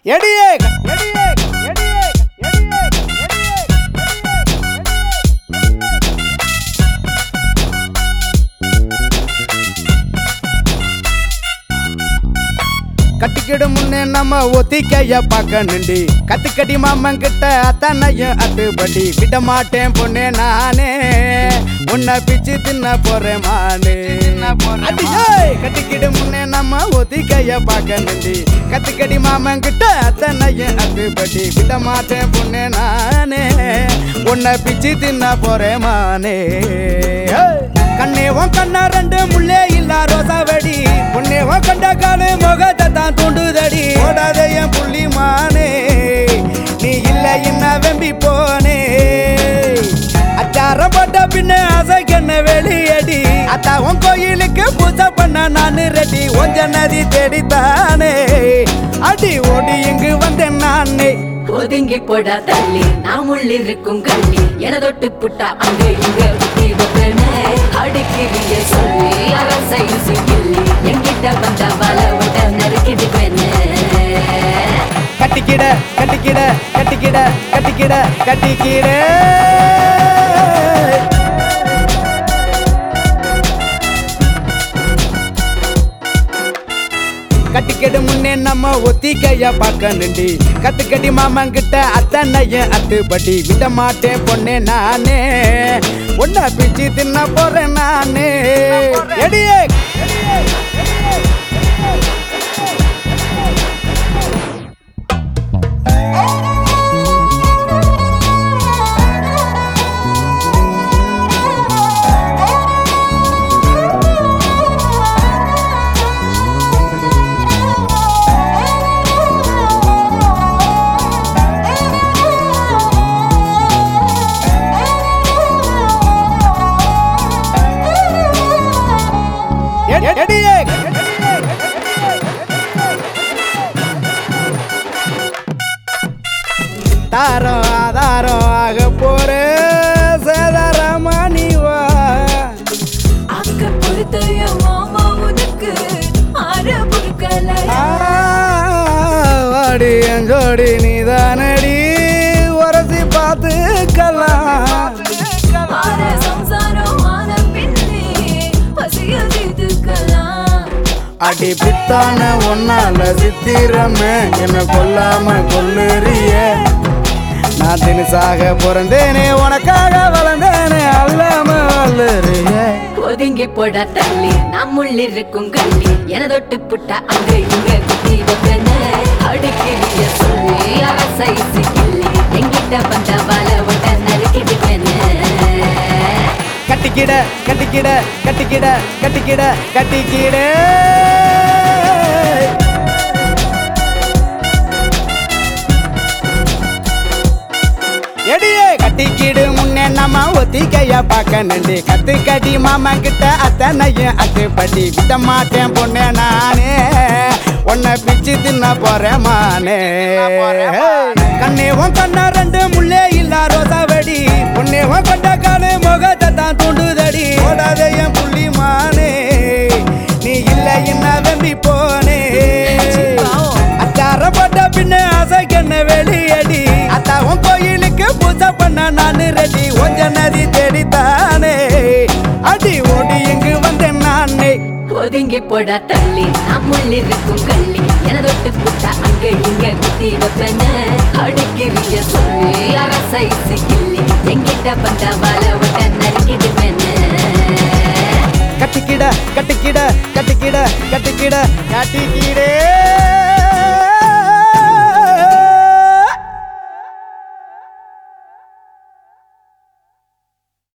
எடியே கட்டிக்கிடு முன்னே நம்ம ஒத்திக்கைய பார்க்கணுண்டி கத்துக்கடி மாமன் கிட்ட அத்தனையும் அத்துப்படி விட மாட்டேன் பொண்ணே நானே உன்னை பிச்சு தின்ன போறேன் மானே கட்டிக்கிடு முன்னே நம்ம ஒத்திக்கைய பார்க்கணுண்டி கத்துக்கடி மாமன் கிட்ட அத்தனையும் அத்துப்படி விட மாட்டேன் பொண்ணே நானே உன்னை பிச்சு தின்ன போறேன் மானே கண்ணேவும் கண்ணா ரெண்டு முள்ளே இல்லா ரோசாவடி பொண்ணேவும் கண்ட காலு முகத்தை தான் தூண்டுதடி ஓடாத என் புள்ளி மானே நீ இல்ல என்ன வெம்பி போனே அச்சாரம் போட்ட பின்ன அசைக்கண்ண வெளியடி அத்தாவும் கோயிலுக்கு பூஜை பண்ண நானு ரெடி ஒஞ்ச நதி தேடித்தானே அடி ஓடி இங்கு வந்தேன் நானே ஒதுங்கி போடா தள்ளி நாம் உள்ளிருக்கும் கள்ளி என தொட்டு புட்டா அங்க இங்க அடிக்கிறிய சொல்லி அரசை கிள்ளி எங்கிட்ட வந்த வள விட நறுக்கிட்டு கட்டிக்கிட கட்டிக்கிட கட்டிக்கிட கட்டிக்கிட கட்டிக்கிட கட்டிக்கடி முன்னே நம்ம ஒத்திக்கைய பார்க்கணுண்டி கத்துக்கடி மாமன் கிட்ட அத்தனைய அத்துப்படி விட மாட்டேன் பொண்ணே நானே உன்னை பிச்சு தின்ன போறேன் நானே எடியே தாரம் ஆதாரம் ஆக போற சேதாரமானிவா அக்க பொறுத்தைய மாமா உனக்கு ஆற பொறுக்கலையா வாடி என் ஜோடி நீதானடி உரசி பார்த்துக்கலாம் சம்சாரம் ஆன பின்னே பசிய தீர்த்துக்கலாம் அடி பித்தான ஒன்னால சித்திரமே என்ன கொல்லாம கொல்லுறிய நான் தினசாக பிறந்தேனே உனக்காக வளர்ந்தேனே அல்லாம வல்லுறிய ஒதுங்கி போட தள்ளி நாம் உள்ளிருக்கும் கள்ளி என தொட்டு புட்டா அங்க இங்க குத்தி அடிக்கிறிய சொல்லி அரசை கிள்ளி எங்கிட்ட வந்த வள விட நறுக்கிட்டு கட்டிக்கிட கட்டிக்கிட கட்டிக்கிட கட்டிக்கிட கட்டிக்கிட எடியே கட்டிக்கிடு முன்னே நம்ம ஒத்திக்கைய பார்க்கணுண்டி கத்துக்கடி மாமன் கிட்ட அத்தனையும் அத்துப்படி விட மாட்டேன் பொண்ணே நானே உன்னை பிச்சு தின்ன போறேன் மானே கண்ணேவும் கண்ணா ரெண்டு முள்ளே இல்லா ரோசாவடி பொண்ணேவும் கண்ட காலு முகத்தை தான் தூண்டுதடி ஓடாத என் புள்ளி மானே நீ இல்ல என்ன வெம்பி போனே அச்சாரம் போட்ட பின்ன அசைக்கண்ண வெளியடி அத்தாவும் கோயிலுக்கு பூஜை பண்ண நானு ரெடி ஒஞ்ச நதி தேடித்தானே அடி ஓடி இங்கு வந்தேன் நானே ஒதுங்கி போடா தள்ளி நாம் உள்ளிருக்கும் கள்ளி என தொட்டு புட்டா அங்க இங்க குத்தி அடிக்கிறிய சொல்லி அரசை கிள்ளி எங்கிட்ட வந்த வள விட